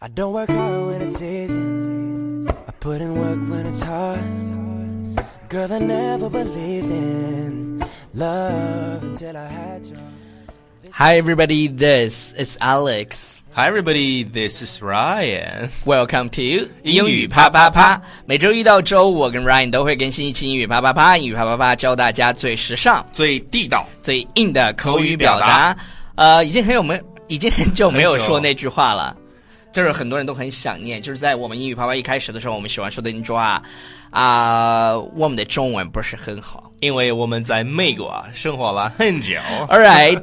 I don't work hard when it's easy. I put in work when it's hard. Girl, I never believed in love until I had you. Hi everybody, this is Alex. Hi everybody, this is Ryan. Welcome to 英语啪啪啪。每周一到周五，我跟 Ryan 都会更新一期英语啪啪啪。英语啪啪啪教大家最时尚、 最地道、 最硬的口语表达。已经很久没有说那句话了。就是很多人都很想念，就是在我们英语啪啪一开始的时候，我们喜欢说的那句话我们的中文不是很好， 因为我们在美国生活了很久。 All right,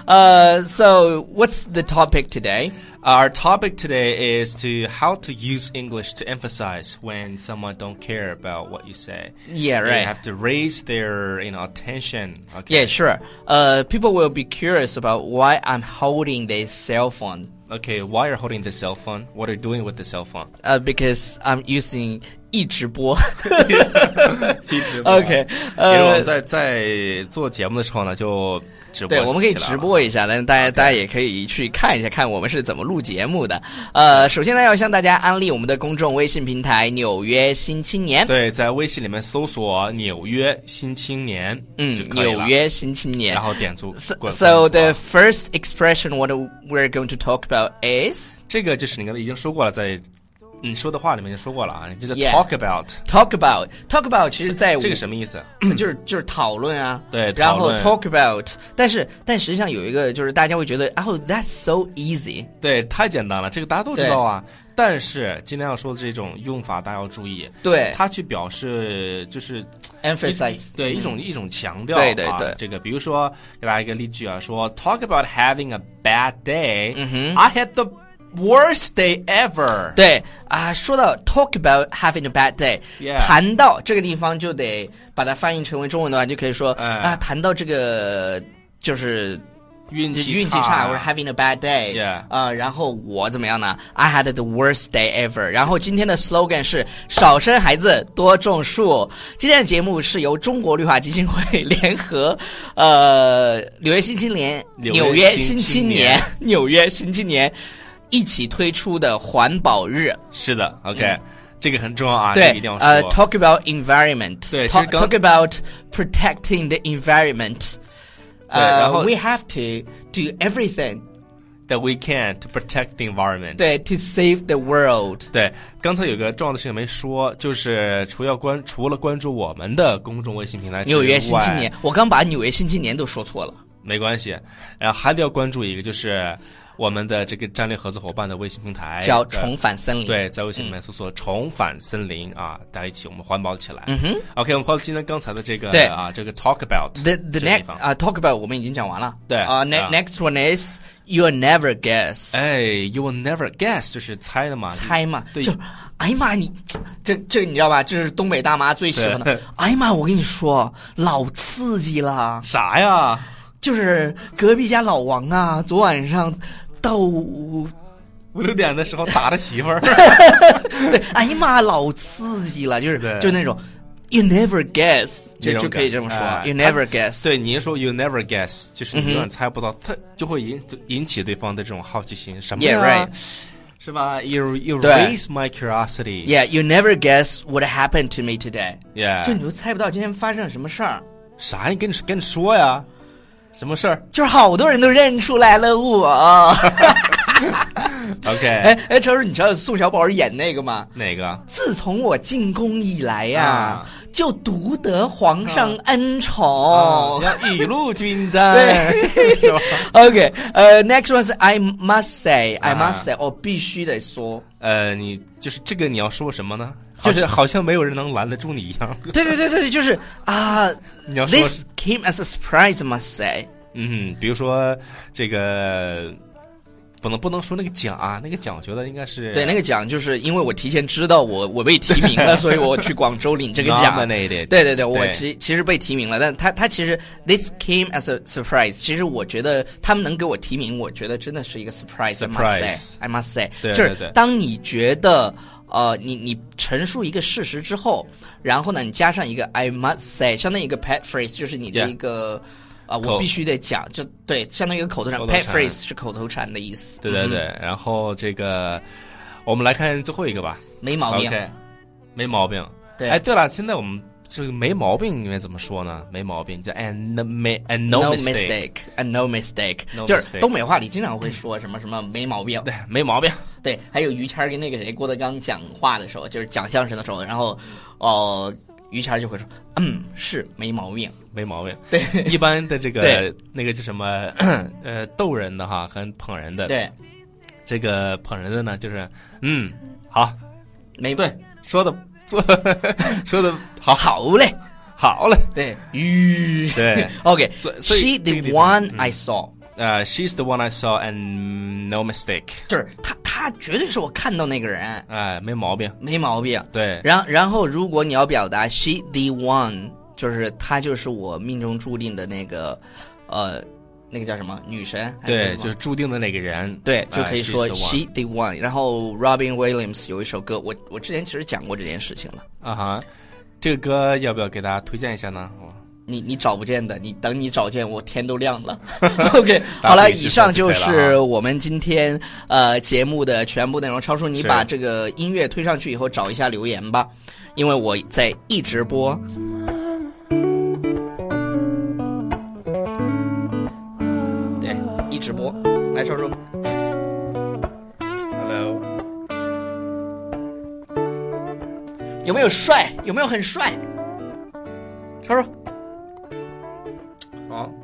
so what's the topic today? Our topic today is to how to use English to emphasize when someone don't care about what you say. Yeah, right. You have to raise their, attention. Okay. Yeah, sure. People will be curious about why I'm holding this cell phone. Okay, why you're holding the cell phone? What are you doing with the cell phone? Because I'm using 一直播。 一直播。 OK， 因为我们在做节目的时候呢，就直播。 对，我们可以直播一下，但是大家也可以去看一下，看我们是怎么录节目的。首先呢，要向大家安利我们的公众微信平台《纽约新青年》。 对，在微信里面搜索"纽约新青年"，就可以了。 纽约新青年， 然后点注。 So the first expression what we're going to talk about is 这个就是你刚才已经说过了，在你说的话里面就说过了啊，就是 talk about。talk about 其实在这个什么意思？ 就是讨论啊， 对， 然后 talk about， 但实际上有一个就是大家会觉得that's so easy， 对，太简单了，这个大家都知道啊。但是今天要说的这种用法大家要注意， 对， 它去表示就是 emphasize， 对，一种强调， 对， 这个比如说给大家一个例句啊，说 talk about having a bad day，I had the worst day ever。 对说到 talk about having a bad day， 谈到这个地方就得把它翻译成为中文的话，就可以说谈到这个就是运气差，或者 having a bad day， 然后我怎么样呢 ？I had the worst day ever。然后今天的 slogan 是少生孩子，多种树。今天的节目是由中国绿化基金会联合纽约新青年一起推出的环保日。 是的 ，OK，这个很重要啊， 对， 一定要说。 talk about environment， 对 talk about protecting the environment。 然后 we have to do everything that we can to protect the environment。 对 ，to save the world。 对，刚才有个重要的事情没说，就是除了关注我们的公众微信平台之外， 纽约新青年，我刚把纽约新青年都说错了， 没关系。然后还得要关注一个，就是我们的这个战略合作伙伴的微信平台叫重返森林。 对，在微信里面搜索重返森林大家一起我们环保起来。OK， 我们回到今天刚才的这个这个 talk about the next talk about 我们已经讲完了。 对 next one is you'll never guess。 you will never guess 就是猜的嘛， 猜嘛， 对， 就哎呀妈，你这你知道吧？这是东北大妈最喜欢的。哎呀妈，我跟你说，老刺激了。 啥呀？ 就是隔壁家老王啊，昨晚上到 5、6点的时候打的媳妇儿。 对，哎呀妈，老刺激了，就是那种 you never guess， 就可以这么说，you never guess。 对，你一说 you never guess， 就是你永远猜不到，它就会引起对方的这种好奇心，什么呀？ Yeah, right. 是吧？ You raise my curiosity. Yeah, you never guess what happened to me today. Yeah， 就你都猜不到今天发生了什么事儿。 啥？你跟你说呀？什么事儿？ 就是好多人都认出来了我。 OK， 超叔，你知道宋小宝演那个吗？ 哪个？ 自从我进宫以来呀，就独得皇上恩宠， 要雨露均沾。 OK， next one 是 I must say，I must say， 我必须得说。 你就是这个你要说什么呢？就是好像没有人能拦得住你一样。 对，就是你要说 This came as a surprise, I must say。 比如说这个。不能说那个奖啊，那个奖我觉得应该是对，那个奖就是因为我提前知道我被提名了，所以我去广州领这个奖。对，我其实被提名了，但他其实 this came as a surprise。其实我觉得他们能给我提名，我觉得真的是一个 surprise。I must say， 就是当你觉得你陈述一个事实之后，然后呢，你加上一个 I must say， 相当于一个 pet phrase， 就是你的一个。我必须得讲，就对，相当于一个口头禅 ，pet phrase 是口头禅的意思。 对，然后这个我们来看最后一个吧。 没毛病。 OK， 没毛病。 对。 哎，对了，现在我们这个没毛病应该怎么说呢？没毛病叫 and no mistake， no mistake， 就是东北话里经常会说什么什么没毛病。 对，没毛病。 对，还有于谦跟那个谁郭德纲讲话的时候，就是讲相声的时候，然后于谦就会说，是没毛病， 没毛病。 对， 一般的这个那个叫什么逗人的哈，和捧人的。 对， 这个捧人的呢，就是好， 没对，说的好嘞， 好嘞。 对， 对 ，OK， She the one I saw。 She's the one I saw and no mistake， 就是他绝对是我看到那个人， 没毛病， 没毛病。 对， 然后如果你要表达 she the one， 就是她就是我命中注定的那个那个叫什么女神？ 对，就是注定的那个人。 对，就可以说 she the one。然后 Robin Williams 有一首歌，我之前其实讲过这件事情了。 啊哈，这个歌要不要给大家推荐一下呢？ 你找不见的，等你找见，我天都亮了。OK， 好了，以上就是我们今天节目的全部内容。超叔，你把这个音乐推上去以后，找一下留言吧，因为我在一直播。对，一直播。来，超叔。 Hello。 有没有帅？有没有很帅？超叔。 好，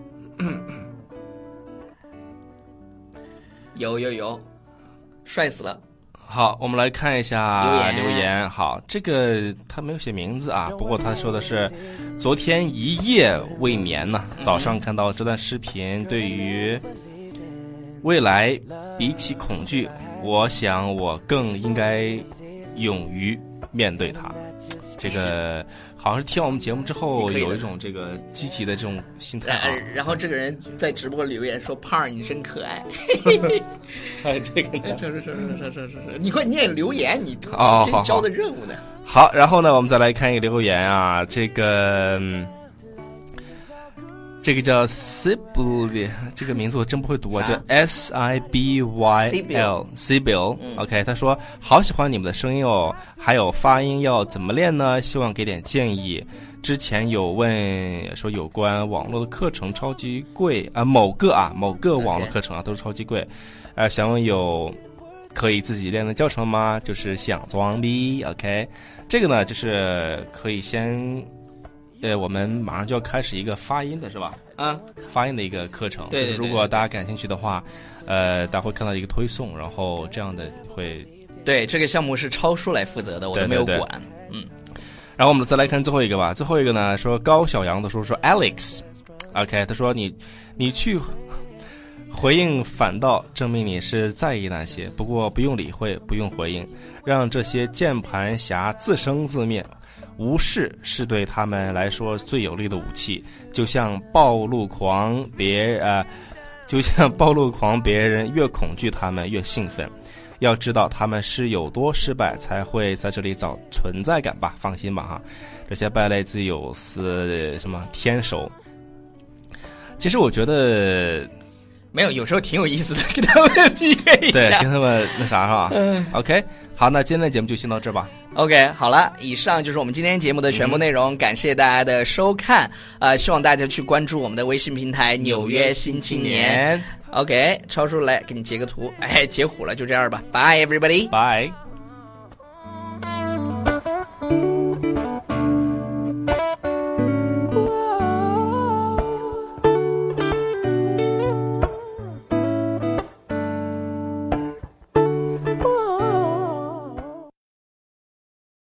有，帅死了。 好，我们来看一下留言。好，这个他没有写名字啊，不过他说的是昨天一夜未眠呢，早上看到这段视频，对于未来比起恐惧，我想我更应该勇于面对它。这个好像是听完我们节目之后有一种这个积极的这种心态然后这个人在直播留言说：“胖儿，你真可爱。” 这个是，你快念留言，你给你交的任务呢。 好，然后呢，我们再来看一个留言啊，这个叫 Sibyl， 这个名字我真不会读啊，叫 Sibyl。OK， 他说好喜欢你们的声音哦，还有发音要怎么练呢？希望给点建议。之前有问说有关网络的课程超级贵啊，某个网络课程啊都是超级贵，想问有可以自己练的教程吗？就是想装逼。OK， 这个呢就是可以先。我们马上就要开始一个发音的是吧？发音的一个课程。 对， 如果大家感兴趣的话，大家会看到一个推送，然后这样的会。 对，这个项目是超叔来负责的，我都没有管。 然后我们再来看最后一个吧。最后一个呢，说高小杨的说 Alex，OK， 他说你去回应，反倒证明你是在意那些，不过不用理会，不用回应，让这些键盘侠自生自灭。无视是对他们来说最有力的武器，就像暴露狂，别人越恐惧，他们越兴奋。要知道他们是有多失败，才会在这里找存在感吧。放心吧哈，这些败类自有什么天手。其实我觉得没有时候挺有意思的，跟他们 PK 一下。 对，跟他们那啥是吧？OK， 好，那今天的节目就先到这吧。 OK， 好了，以上就是我们今天节目的全部内容，感谢大家的收看，希望大家去关注我们的微信平台《纽约新青年》。OK， 超叔来给你截个图，截虎了，就这样吧， Bye everybody， Bye。